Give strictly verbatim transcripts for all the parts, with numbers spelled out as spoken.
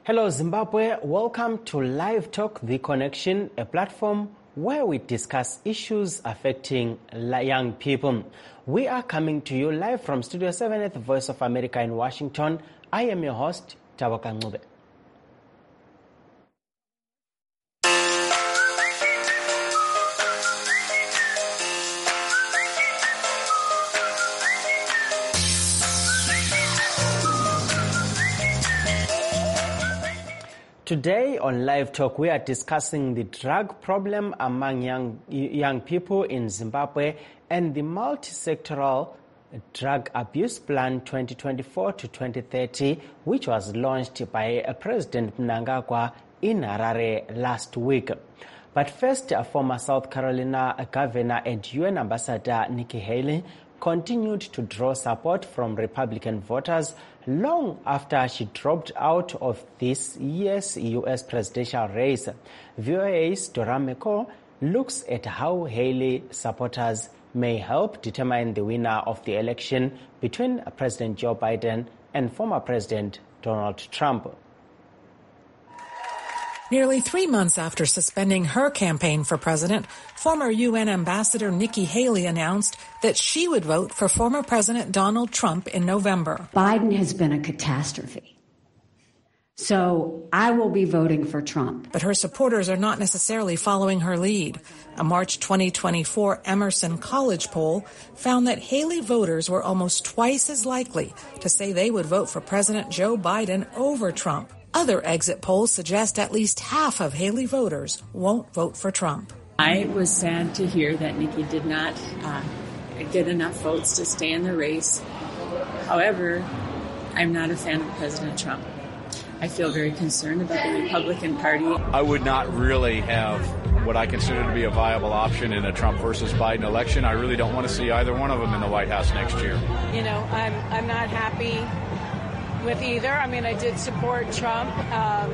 Hello Zimbabwe, welcome to Live Talk The Connection, a platform where we discuss issues affecting young people. We are coming to you live from Studio seven at the Voice of America in Washington. I am your host, Tabaka Ngube. Today on Live Talk, we are discussing the drug problem among young, young people in Zimbabwe and the multi-sectoral drug abuse plan twenty twenty-four to twenty thirty, which was launched by President Mnangagwa in Harare last week. But first, former South Carolina Governor and U N Ambassador Nikki Haley continued to draw support from Republican voters long after she dropped out of this year's U S presidential race. V O A's Dora Meko looks at how Haley supporters may help determine the winner of the election between President Joe Biden and former President Donald Trump. Nearly three months after suspending her campaign for president, former U N Ambassador Nikki Haley announced that she would vote for former President Donald Trump in November. Biden has been a catastrophe. So I will be voting for Trump. But her supporters are not necessarily following her lead. A March twenty twenty-four Emerson College poll found that Haley voters were almost twice as likely to say they would vote for President Joe Biden over Trump. Other exit polls suggest at least half of Haley voters won't vote for Trump. I was sad to hear that Nikki did not uh, get enough votes to stay in the race. However, I'm not a fan of President Trump. I feel very concerned about the Republican Party. I would not really have what I consider to be a viable option in a Trump versus Biden election. I really don't want to see either one of them in the White House next year. You know, I'm I'm not happy with either. I mean, I did support Trump, um,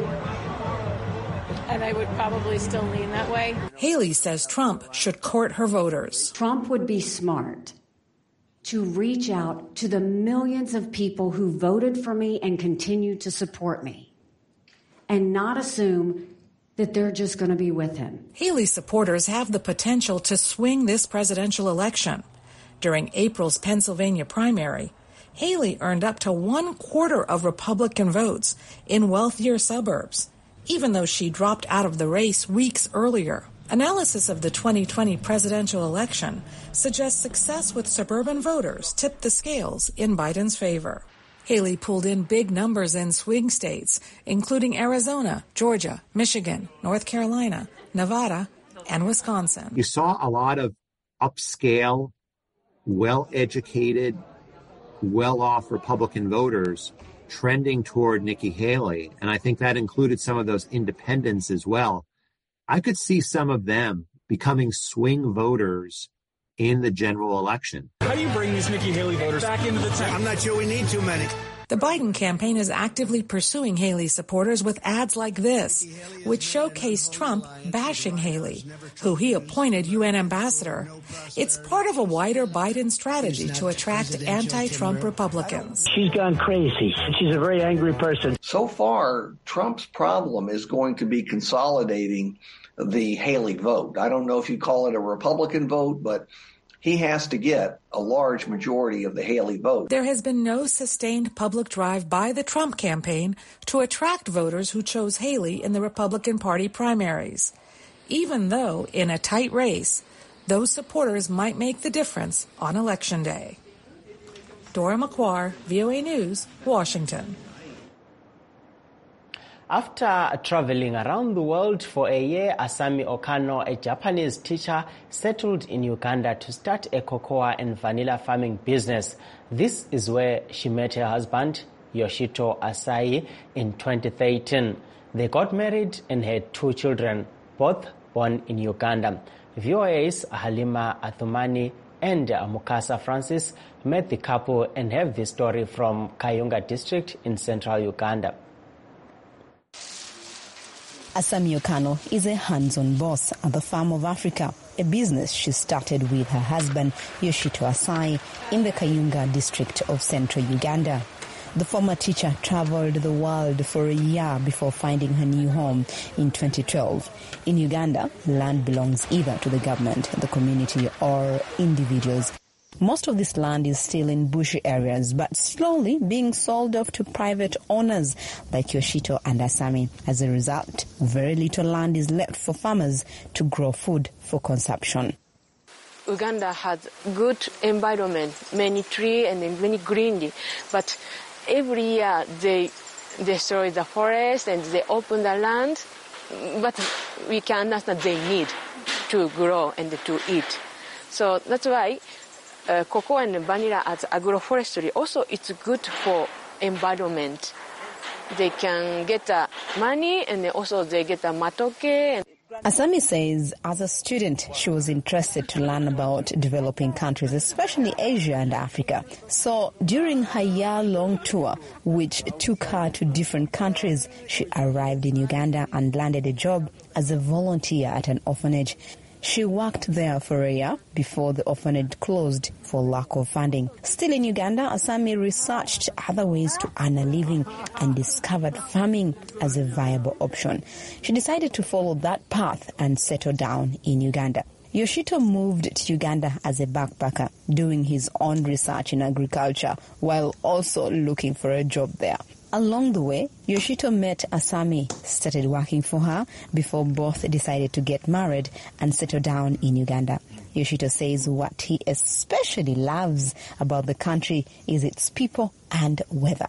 and I would probably still lean that way. Haley says Trump should court her voters. Trump would be smart to reach out to the millions of people who voted for me and continue to support me, and not assume that they're just going to be with him. Haley supporters have the potential to swing this presidential election. During April's Pennsylvania primary, Haley earned up to one quarter of Republican votes in wealthier suburbs, even though she dropped out of the race weeks earlier. Analysis of the twenty twenty presidential election suggests success with suburban voters tipped the scales in Biden's favor. Haley pulled in big numbers in swing states, including Arizona, Georgia, Michigan, North Carolina, Nevada, and Wisconsin. You saw a lot of upscale, well-educated, well-off Republican voters trending toward Nikki Haley, and I think that included some of those independents as well. I could see some of them becoming swing voters in the general election. How do you bring these Nikki Haley voters back into the tent? I'm not sure we need too many. The Biden campaign is actively pursuing Haley supporters with ads like this, which showcase Trump bashing Haley, who he appointed U N ambassador. It's part of a wider Biden strategy to attract anti-Trump Republicans. She's gone crazy. She's a very angry person. So far, Trump's problem is going to be consolidating the Haley vote. I don't know if you call it a Republican vote, but he has to get a large majority of the Haley vote. There has been no sustained public drive by the Trump campaign to attract voters who chose Haley in the Republican Party primaries, even though in a tight race, those supporters might make the difference on Election Day. Dora McQuarrie, V O A News, Washington. After traveling around the world for a year, Asami Okano, a Japanese teacher, settled in Uganda to start a cocoa and vanilla farming business. This is where she met her husband, Yoshito Asai, in twenty thirteen. They got married and had two children, both born in Uganda. V O A's Halima Athumani and Mukasa Francis met the couple and have this story from Kayunga district in central Uganda. Asami Okano is a hands-on boss at the Farm of Africa, a business she started with her husband, Yoshito Asai, in the Kayunga district of central Uganda. The former teacher traveled the world for a year before finding her new home in twenty twelve. In Uganda, land belongs either to the government, the community, or individuals. Most of this land is still in bushy areas, but slowly being sold off to private owners like Yoshito and Asami. As a result, very little land is left for farmers to grow food for consumption. Uganda has good environment, many trees and many greenery, but every year they destroy the forest and they open the land, but we can understand they need to grow and to eat. So that's why Uh, cocoa and vanilla as agroforestry also it's good for environment. They can get uh, money and also they get a matoke. Asami says as a student she was interested to learn about developing countries, especially Asia and Africa. So during her year-long tour, which took her to different countries, she arrived in Uganda and landed a job as a volunteer at an orphanage. She worked there for a year before the orphanage closed for lack of funding. Still in Uganda, Asami researched other ways to earn a living and discovered farming as a viable option. She decided to follow that path and settle down in Uganda. Yoshito moved to Uganda as a backpacker, doing his own research in agriculture while also looking for a job there. Along the way, Yoshito met Asami, started working for her before both decided to get married and settle down in Uganda. Yoshito says what he especially loves about the country is its people and weather.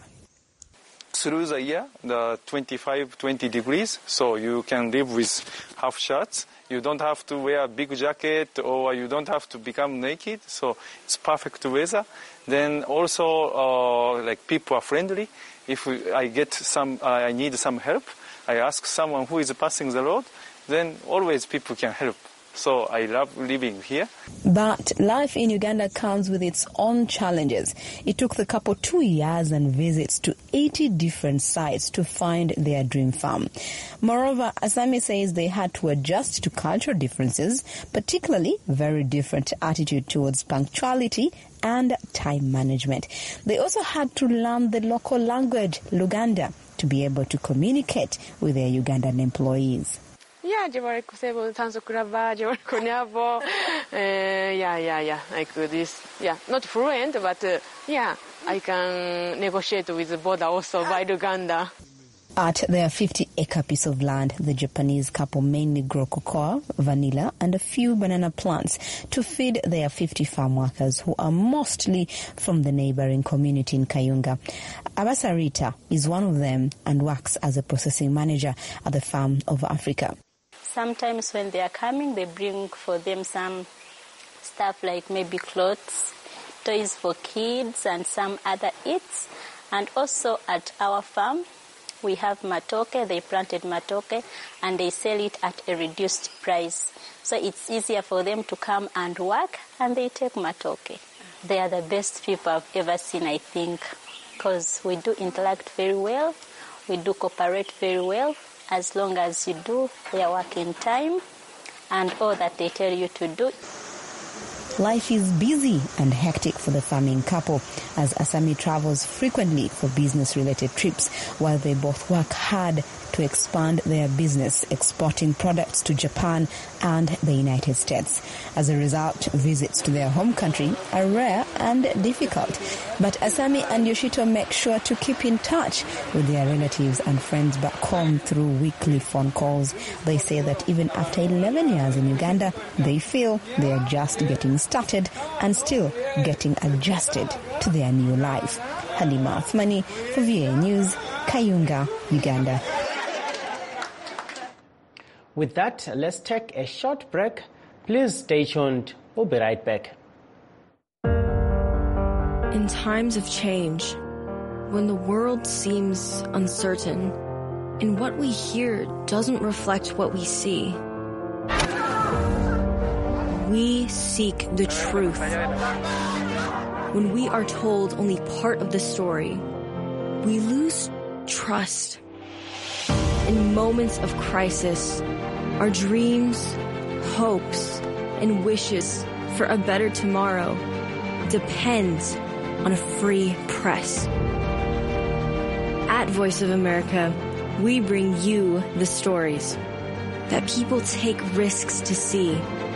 Through the year, the twenty-five, twenty degrees, so you can live with half shirts. You don't have to wear a big jacket or you don't have to become naked, so it's perfect weather. Then also, uh, like people are friendly. If I get some, uh, I need some help, I ask someone who is passing the road, then always people can help. So I love living here. But life in Uganda comes with its own challenges. It took the couple two years and visits to eighty different sites to find their dream farm. Moreover, Asami says they had to adjust to cultural differences, particularly very different attitude towards punctuality and time management. They also had to learn the local language, Luganda, to be able to communicate with their Ugandan employees. Yeah, yeah, yeah, yeah, like this. Yeah, not fluent, but uh, yeah, I can negotiate with the border also by Uganda. At their fifty-acre piece of land, the Japanese couple mainly grow cocoa, vanilla, and a few banana plants to feed their fifty farm workers who are mostly from the neighboring community in Kayunga. Abasarita is one of them and works as a processing manager at the Farm of Africa. Sometimes when they are coming, they bring for them some stuff like maybe clothes, toys for kids, and some other eats. And also at our farm, we have matoke. They planted matoke, and they sell it at a reduced price. So it's easier for them to come and work, and they take matoke. They are the best people I've ever seen, I think, because we do interact very well. We do cooperate very well. As long as you do their work in time and all that they tell you to do. Life is busy and hectic for the farming couple as Asami travels frequently for business-related trips while they both work hard to expand their business, exporting products to Japan and the United States. As a result, visits to their home country are rare and difficult. But Asami and Yoshito make sure to keep in touch with their relatives and friends back home through weekly phone calls. They say that even after eleven years in Uganda, they feel they are just getting started and still getting adjusted to their new life. Halima Athmani for V A News, Kayunga, Uganda. With that, let's take a short break. Please stay tuned. We'll be right back. In times of change, when the world seems uncertain and what we hear doesn't reflect what we see, we seek the truth. When we are told only part of the story, we lose trust. In moments of crisis, our dreams, hopes, and wishes for a better tomorrow depends on a free press. At Voice of America, we bring you the stories that people take risks to see.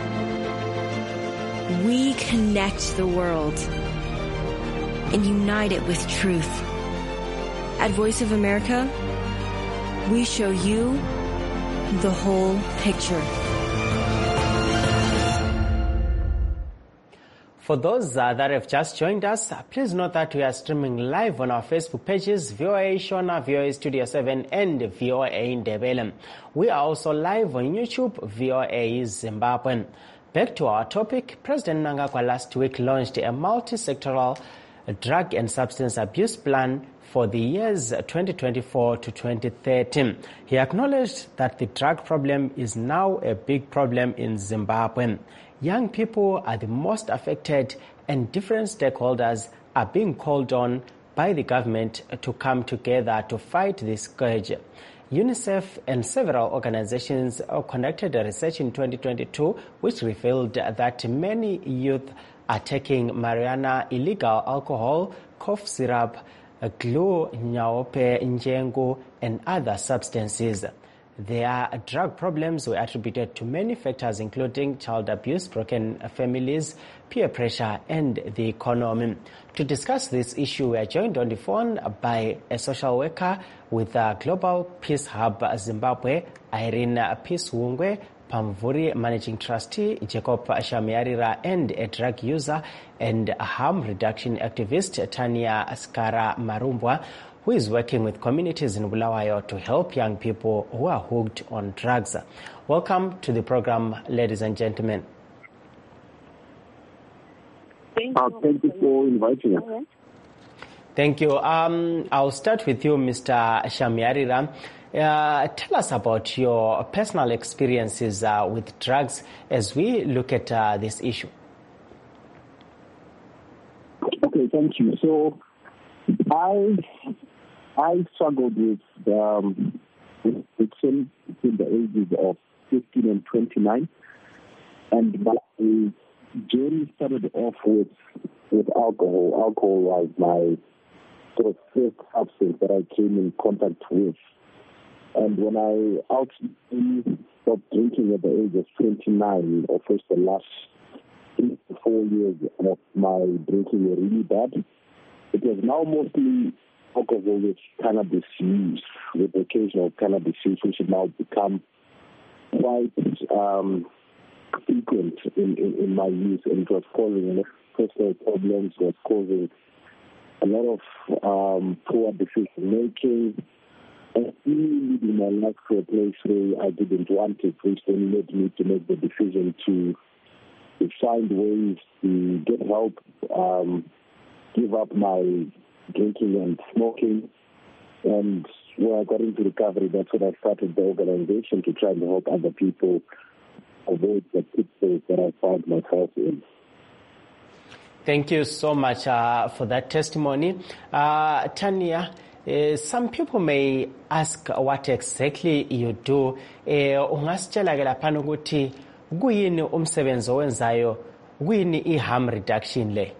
We connect the world and unite it with truth. At Voice of America, we show you the whole picture. For those uh, that have just joined us, uh, please note that we are streaming live on our Facebook pages, V O A Shona, V O A Studio seven, and V O A Ndebele. We are also live on YouTube, V O A Zimbabwe. Back to our topic, President Mnangagwa last week launched a multi-sectoral drug and substance abuse plan for the years twenty twenty-four to twenty thirty. He acknowledged that the drug problem is now a big problem in Zimbabwe. Young people are the most affected, and different stakeholders are being called on by the government to come together to fight this scourge. UNICEF and several organizations conducted a research in twenty twenty-two which revealed that many youth are taking marijuana, illegal alcohol, cough syrup, glue, nyaope, njengu, and other substances. Their drug problems were attributed to many factors, including child abuse, broken families, peer pressure, and the economy. To discuss this issue, we are joined on the phone by a social worker with the Global Peace Hub Zimbabwe, Irene Peacewungwe, Pamvuri Managing Trustee, Jacob Shamiarira, and a drug user and harm reduction activist, Tanya Askara Marumbwa, who is working with communities in Bulawayo to help young people who are hooked on drugs. Welcome to the program, ladies and gentlemen. Thank you, uh, thank you for inviting us. Thank you. Um, I'll start with you, Mister Shamiarira. Uh, tell us about your personal experiences uh, with drugs as we look at uh, this issue. Okay, thank you. So, I I struggled with um, addiction between the ages of fifteen and twenty-nine, and my journey started off with with alcohol. Alcohol was my sort of first substance that I came in contact with. And when I ultimately stopped drinking at the age of twenty-nine, of course the last three to four years of my drinking were really bad. It was now mostly alcohol with cannabis use, with occasional cannabis use, which has now become quite um, frequent in, in, in my use, and it was causing personal problems, was causing a lot of um, poor decision making, and really leading my life to a place where I didn't want it, which then led me to make the decision to, to find ways to get help, um, give up my drinking and smoking. And when I got into recovery, that's when I started the organization to try and help other people avoid the pitfalls that I found myself in. Thank you so much uh, for that testimony. Uh, Tanya, uh, some people may ask what exactly you do. Ungasitshela ke lapha ukuthi kuyini umsebenzi owenzayo, kuyini i-harm reduction le?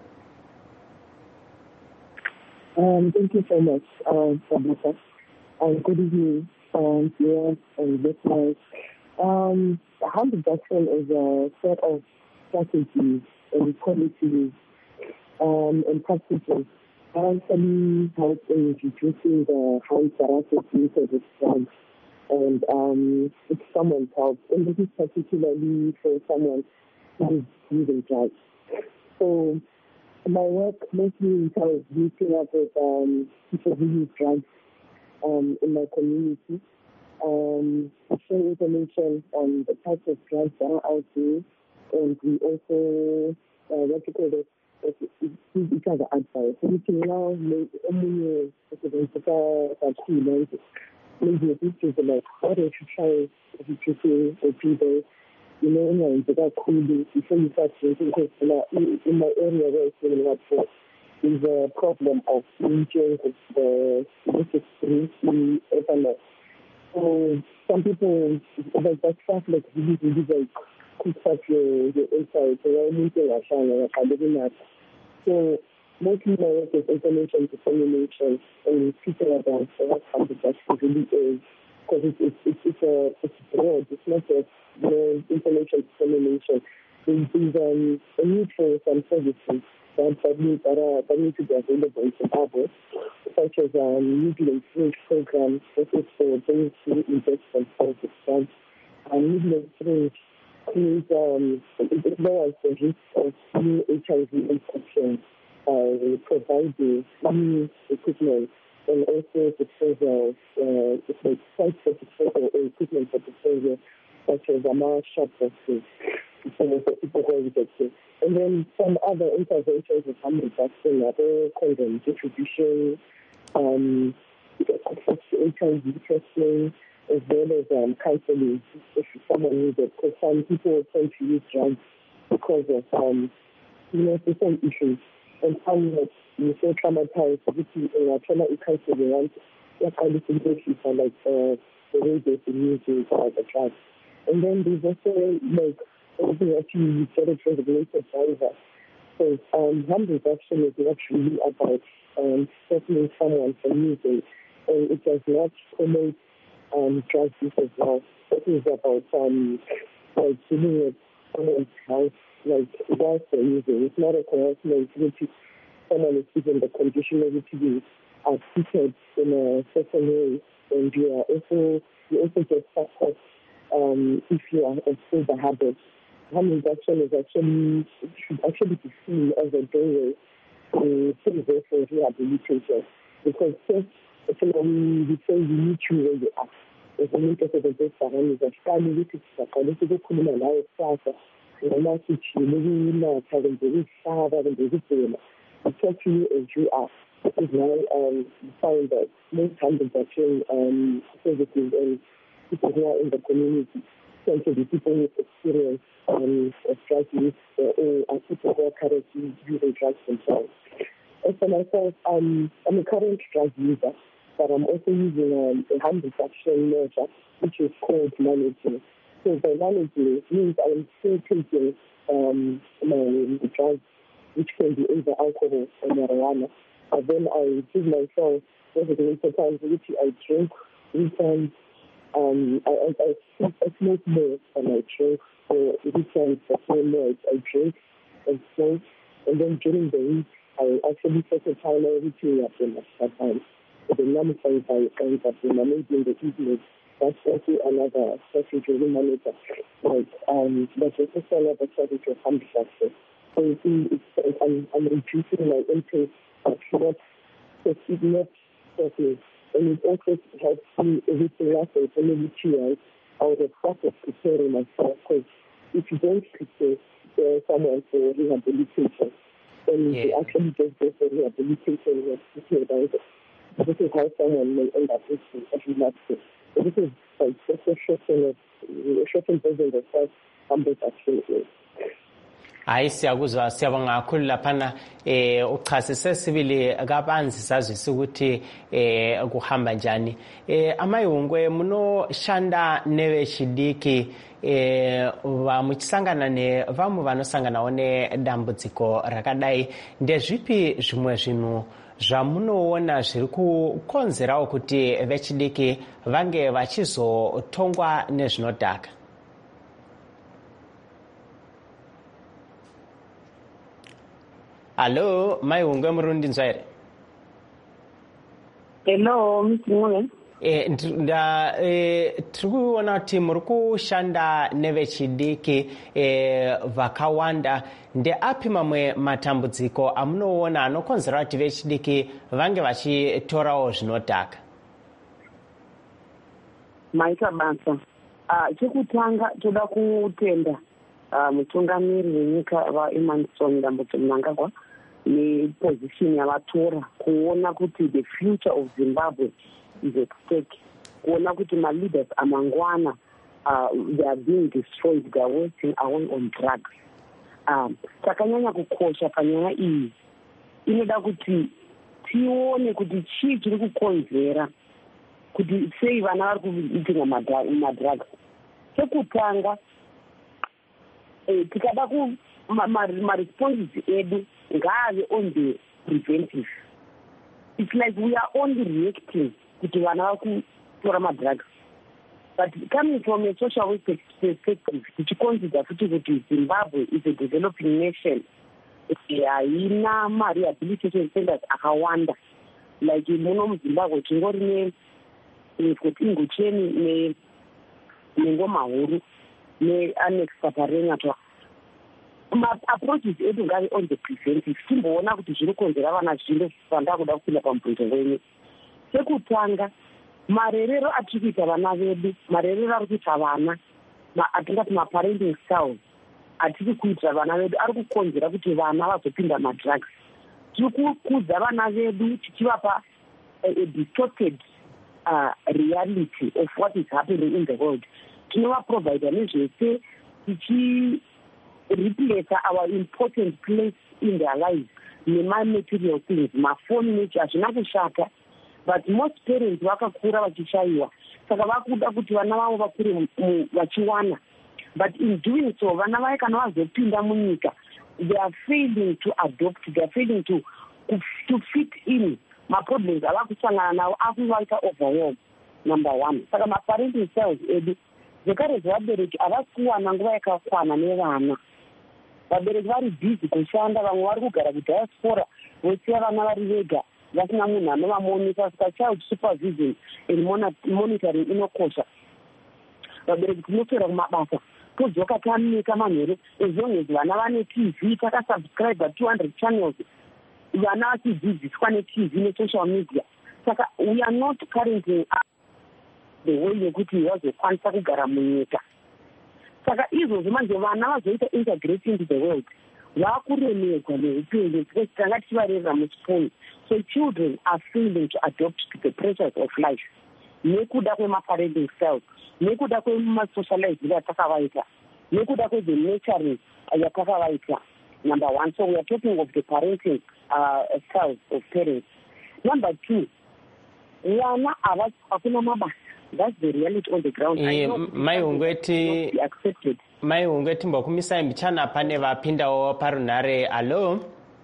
Um, thank you so much, uh, Sabata. Um, good evening, um, viewers and listeners. Um, harm reduction is a set of strategies and policies um, and practices that actually help in reducing the harm that are associated with drugs. And um, it's someone's help, and this is particularly for someone who is using drugs. So my work mostly entails meeting up with um, people who use drugs um, in my community, um, share information on the types of drugs that are out there, and we also, uh, what you call it, give each other advice. So we can now make maybe a feature like how they should try educating people. You know, in the cool before you start drinking, because in my area where it's really hard for is a problem of drinking the which is really everywhere. So some people like that stuff like really really like cook up your your inside. So I need to like I living that. So mostly my work is information dissemination and teaching about what harm reduction really is, because it's, it's, it's, it's, a, it's broad. It's not just you know, information dissemination. There's um, a need for some services that, that, need, that, are, that need to be available in Zimbabwe, such as um, media exchange programs, this is for those who invest themselves in funds. And media exchange means um, it lowers the risk of new H I V infections by providing new equipment and also disposal, uh, the sites for disposal or equipment for disposal, such as a mass shop boxes, for people who are rejected. And then some other interventions with harm reduction, other condom distribution, um, access to H I V testing, as well as um, counseling if someone needs it. Because some people tend to use drugs because of um, you know, different issues. And some that you so traumatized, which is uh, trauma counseling, and that kind of issues are like uh, the way they use it or the drugs. And then there's also like something actually you get it regulated driver. So um, harm reduction is not really about um, stopping someone from using, and it does not promote um, drug use as well. It is about um, like dealing with someone's health, like whilst they're using. It's not a coercion which someone is given the conditionality to be uh, treated in a certain way, and you are also you also get support um, if you are still the habit. Harm reduction is actually should actually be seen as a doorway to service for rehabilitation, because first, actually, we say we need you where you are. As a means of the best around the family, which is a political criminal life, and now it's you living in a having the rich father and the rich woman. We talk to you as you are. This is now um, we find that most harm reduction um, services and people who are in the community tend to be people with experience um, of drug use uh, or people who are currently using drugs themselves. As for myself, um, I'm a current drug user, but I'm also using um, a harm reduction measure, which is called managing. So by managing means I'm still taking um, my drugs, which can be either alcohol or marijuana. But then I give myself designated times which I drink weekends. Um, I, I, I, I smoke more than I drink. So weekends, I smoke more I drink and smoke. And then during the week, I actually set a timer every two hours at time. So the number five I end up in maybe in the evening. That's also another strategy we monitor. Like, um, that's also another strategy of harm reduction. So you see, it's, I'm, I'm reducing my intake, but not, it's not certainly. And it also helps me everything else, it's only two hours. I would have started preparing myself, because if you don't prepare uh, someone for rehabilitation, then yeah. you actually just go for rehabilitation and prepare about it. This is how someone may end up with a relapse. So this is like just a shortened version of what harm reduction is. Hayi siyakuzwa siyabonga kakhulu laphana eh uchasise sibili kabanzi sazwisa ukuthi eh kuhamba njani eh amayungwe muno shanda neve chidiki eh va muchisangana ne vamu vanosangana one dambudziko rakadai ndezvipi zvimwe zvinhu zvamunoona zviri kukonzerawo kuti vechidiki vange vachizotongwa nezvinodhaka? Hello, Mayungwe Murundi Nzwaire. Hello, Mr. Eh, nda eh tikuona kuti muri kushanda nevechidiki eh vakawanda nde api mamwe matambudziko amunoona anokonzera kuti vechidiki vange vachitorawo zvinodhaka? Maita basa. Ah, chekutanga toda kutenda Uh, mutungamiri wenyika vaEmmerson Dambudzo Mnangagwa neposition yavatora kuona kuti the future of Zimbabwe is at stake, kuona kuti ma-leaders amangwana uh, they are being destroyed, they are wasting away on drugs. Um, takanyanya kukosha panyaya iyi inoda kuti tione kuti chii chiri kukonzera kuti sei vana vari kuitinga madrugs. Chekutanga Eh, tikada ku ma-responses edu ngaave on the preventive. It's like we are only reacting to vana vakutora madrugs. But coming from a social work perspective, tichiconsider futi kuti Zimbabwe is a developing nation. Haina ma-rehabilitation centers akawanda. Like muno muZimbabwe tingori neIngocheni neNgoma Huru neAnnex Paparenga. Ma-approaches edu ngave on the preventive. Timboona kuti zviri kukonzera vana zviro zvanda kuda kupinda pamubvunzo wenyu. Sekutanga, marerero atiri kuita vana vedu, marerero ari kuita vana, atingati ma-parenting styles atiri kuitira vana vedu ari kukonzera kuti vana vazopinda madrugs. Tiri kukudza vana vedu tichivapa a distorted uh, reality of what is happening in the world. Tinovaprovida nezvese tichi replace our important place in their lives nema-material things, mafoni nechi hazvina kushata, but most parents vakakura vachishaiwa, saka vakuda kuti vana vavo vakure vachiwana. But in doing so, vana vaye kana vazopinda munyika, they are failing to adopt, they are failing to to fit in. Ma-problems avakusangana nawo akuvaita overwhelm, number one. Saka ma-parenting styles edu, zvekare zvevabereki havasi kuwana nguva yakakwana nevana. Vabereki vari busy kushanda, vamwe vari kugara kudiaspora, vosiya vana vari vega, vasina munhu anovamonisa. Saka child supervision and monitoring inokosha. Vabereki tinoswera kumabasa, todzoka tanika manheru, as long as vana vane T V, takasubscribe two hundred channels, vana vachidzidziswa ne-T V ne-social media. Saka we are not currently the way yekuti vazokwanisa kugara munyika. Saka izvozvo manje vana vazoita integrate into the world, vakuremedzwa neupenyu because tanga tichivarerera muchipunu. So children are failing to adopt to the pressures of life, nekuda kwema-parenting styles, nekuda kwema-socializing yatakavaita, nekuda kweze nurturing yatakavaita. Number one, so we are talking of the parenting uh, styles of parents. Number two, vana hakuna mabasa. That's the reality on the ground. I know mai ungweti accepted. Mai ungweti mbokumisa mbichana pane vapindawo parunare. Allo?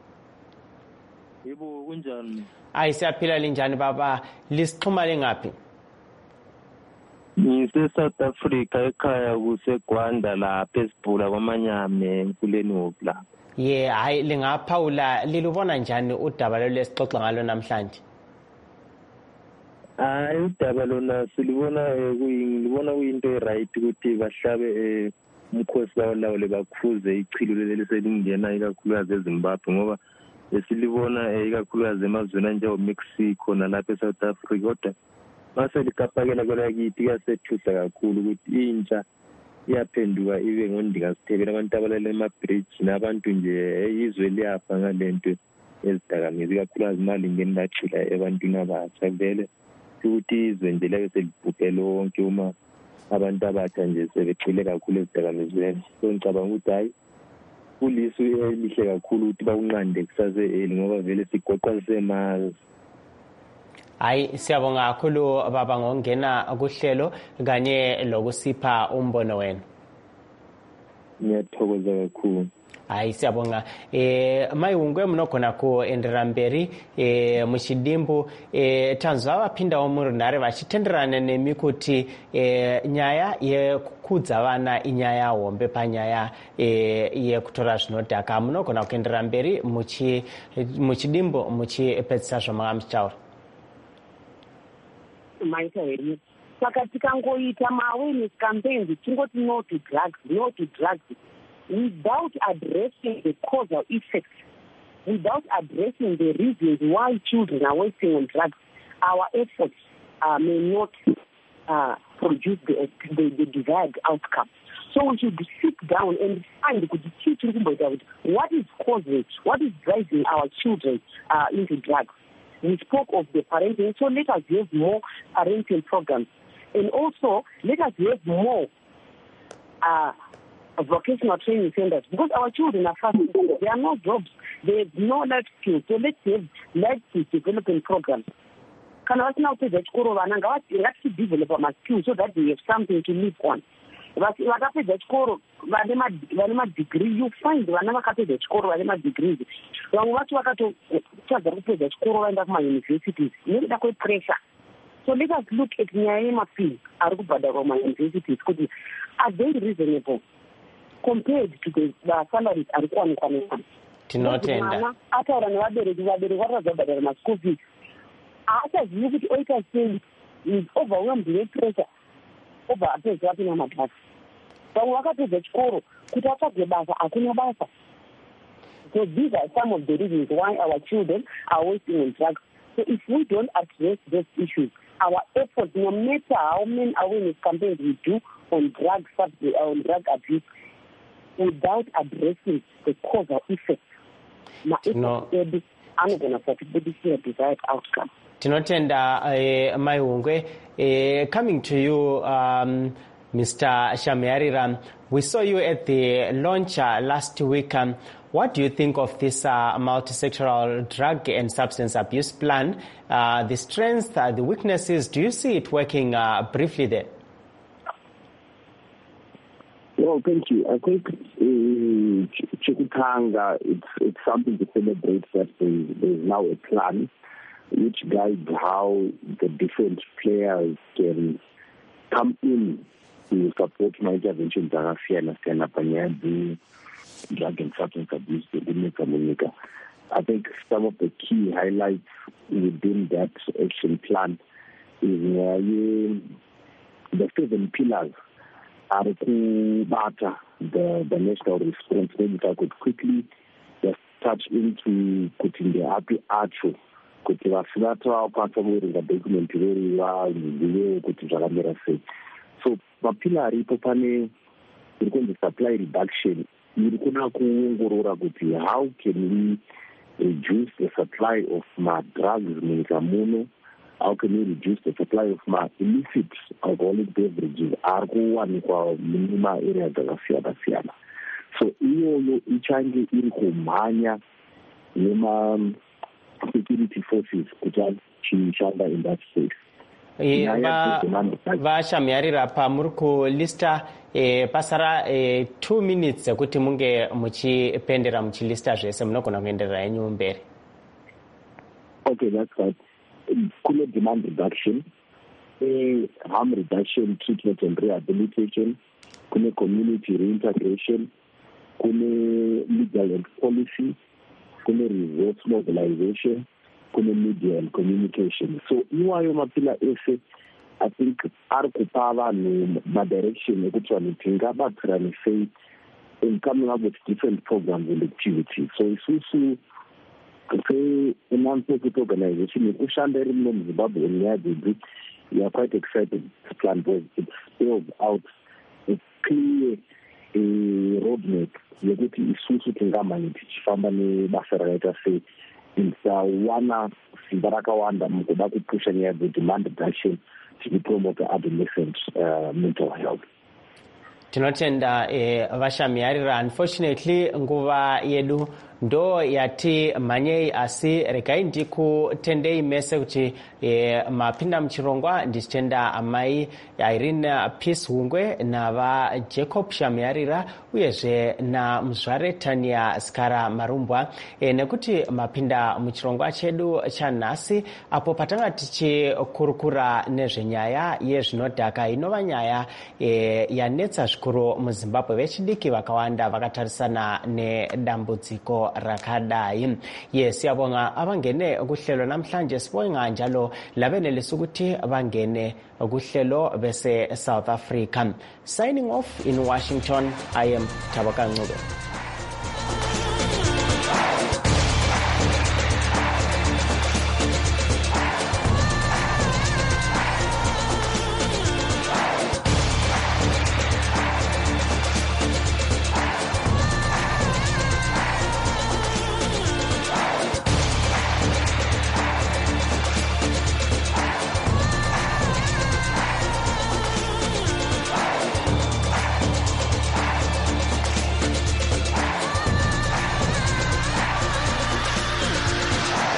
Yebo kunjani? Ayi siyaphila linjani baba? Lisixhuma lengapi? Ngise South Africa ekhaya kuseGwanda lapha esibhula kwamanyame kuleni wopla. Ye hayi lingaphawula lilubona njani udaba lesixoxa ngalo namhlanje? Hayi udaba lona silibona kuyingibona kuyinto eright ukuthi bahlabe umkhosi bawo lawo lebakhuze ichilo leli selingena ikakhulukazi eZimbabwe ngoba esilibona ikakhulukazi emazweni anjengo Mexico nalapha eSouth Africa. Kodwa mase likapakela kwela kithi kasethusa kakhulu ukuthi intsha iyaphenduka ibe ngondika sithebela abantu abalala ema-bridge nabantu nje izwe liyafa ngalento ezidakamizwa ikakhulukazi imali ingeni lachila ebantwini abatsha vele ukuthi izwe nje lake selibhubhe lonke uma abantu abatsha nje sebechile kakhulu ezidakamizweni. So ngicabanga ukuthi hayi kulisu elihle kakhulu ukuthi bakunqande kusase eli ngoba vele sigoqwa sisemazi. Hayi siyabonga kakhulu baba ngongena kuhlelo kanye lokusipha umbono wena. Ngiyathokoza kakhulu. Hayi siyabonga eh mayungwe mnokhona ku Enderamberi eh muchidimbu eh tanzwa vapinda omurunare vachitenderana nemikuti eh nyaya yekukhudza vana inyaya hombe panyaya eh yekutora zvinodhaka munogona kuendera mberi muchi muchidimbu muchipedzisa zvomakamutaura. Maita here saka tikangoita ma-awareness campaigns tingoti no to drugs, no to drugs, without addressing the causal effects, without addressing the reasons why children are wasting on drugs, our efforts uh, may not uh, produce the, the, the desired outcome. So we should sit down and find what is causing, what is driving our children uh, into drugs. We spoke of the parenting, so let us have more parenting programs. And also, let us have more uh, vocational training centers, because our children are fast. There are no jobs. There is no life skills. So let's have life skills development programs. Can I now say that let's develop our skills so that we have something to live on? vakapedza chikoro vane madegree. You find vana vakapedza chikoro vane madegrees vamwe vacho vakatotadza kupedza chikoro vaenda kumauniversities nekuda kwepressure. So let us look at nyaya yemafee ari kubhadharwa kumauniversities kuti are they reasonable compared to the salaries ari kuwanikwa nevana. Tinotenda ataura nevabereki vabereki varatadza kubhadhara maschool fees haachazivi kuti oita sei is overwhelmed nepressure obva apedza apina mabasa. Vamwe vakapedza chikoro kuti atsvagwe basa hakuna basa. So these are some of the reasons why our children are wasting on drugs. So if we don't address those issues, our efforts, no matter how many awareness campaigns we do on drug substance, on drug abuse, without addressing the causal effects, no. I'm going to the desired outcome. Tinotenda uh, Maihungwe, uh, coming to you, um, Mister Shamyarira, we saw you at the launch uh, last week. Um, what do you think of this uh, multi-sectoral drug and substance abuse plan? Uh, the strengths, uh, the weaknesses, do you see it working uh, briefly there? Well, thank you. I think uh, Chikutanga, it's, it's something to celebrate that there, there's now a plan which guides how the different players can come in to support my intervention drug and substance abuse. I think some of the key highlights within that action plan is uh, the seven pillars are to batter the, the national response. Maybe I could quickly just touch into putting the happy archer. Kuti vasivata vapasamuwerenga document roriwa ndiwe kuti zvakamira sei. So mapila aripo pane iri kunzi supply reduction iri kuda kuongorora kuti how can we reduce the supply of madrugs munyika muno, how can we reduce the supply of ma illicit alcoholic beverages ari kuwanikwa mune maarea dzakasiyana siyana. So iyoyo ichange iri kumhanya nema security forces kuti achishanda in that space. Vashamyarira pamuri kulista eh, pasara eh, two minutes kuti munge muchipendera muchilista zvese munogona kuenderera yenyu mberi. Okay, that's right. Kune demand reduction, eh, harm reduction, treatment and rehabilitation, kune community reintegration, kune legal and policy, kune resource mobilization, kune media and communication. So iwayo mapila ese, I think ari kupa vanhu madirection ekuti vanhu tingabatsirane sei in coming up with different programs and activities. So isusu say a non-profit organization yekushanda iri muno muZimbabwe nenyaya dzidzi, we are quite excited this plan because it spells out a clear a roadmap yekuti isusu tingamhanya tichifamba nebasa rakaita sei tisawana simba rakawanda mukuda kupusha nyaya dzedemand reduction tichipromota adolescent uh, mental health. Tinotenda eh, Vashamyarira, unfortunately nguva yedu ndo yati manyei asi rekai ndikutendei mese kuti e, mapinda mchirongwa ndichitenda amai Irene Peace Hungwe na va Jacob Shamyarira uyezve na muzvare Tania Skara Marumbwa e, nekuti mapinda mchirongwa chedu chanhasi apo patanga tichikurukura nezvenyaya yezvinodhaka inova nyaya e, yanetsa zvikuru muZimbabwe. Vechidiki vakawanda vakatarisana nedambudziko rakadai. Yes, siyabonga abangene kuhlelo namhlanje, sibonga njalo labenelisa ukuthi bangene kuhlelo bese South Africa. Signing off in Washington, I am Tabaka Ncube.